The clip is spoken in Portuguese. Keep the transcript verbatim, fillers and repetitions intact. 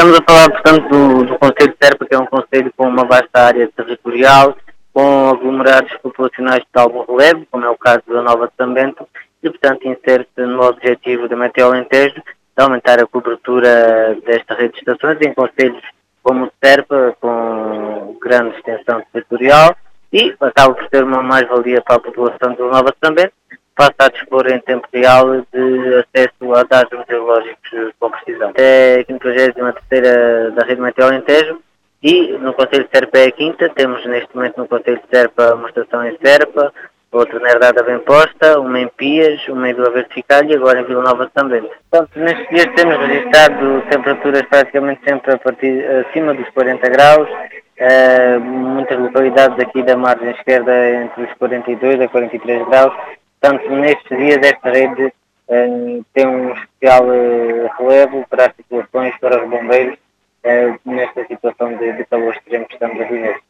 Estamos a falar, portanto, do, do Conselho de Serpa, que é um conselho com uma vasta área territorial, com aglomerados populacionais de algum relevo, como é o caso da Nova de São Bento, e, portanto, insere-se no objetivo da Meteo Alentejo de aumentar a cobertura desta rede de estações em conselhos como o Serpa, com grande extensão territorial, e acaba por ser uma mais-valia para a população de Nova de São Bento, passa a dispor em tempo real de acesso a dados meteorológicos com precisão. É a quinquagésima terceira da Rede Meteo Alentejo e no Conselho de Serpa é a quinta. Temos neste momento no Conselho de Serpa uma estação em Serpa, outra na Herdade bem posta, uma em Pias, uma em Vila Verde Ficalha e agora em Vila Nova de São Bento. Portanto, nestes dias temos registrado temperaturas praticamente sempre a partir, acima dos quarenta graus, uh, muitas localidades aqui da margem esquerda entre os quarenta e dois a quarenta e três graus. Portanto, nestes dias esta rede uh, tem um especial uh, relevo para as situações, para os bombeiros, uh, nesta situação de, de calor extremo que estamos a viver.